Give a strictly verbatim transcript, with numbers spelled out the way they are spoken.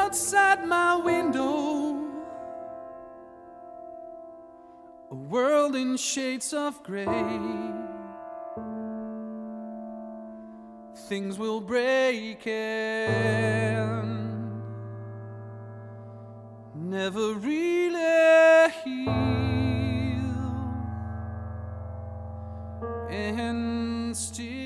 outside my window, a world in shades of gray. Things will break and never really heal, and still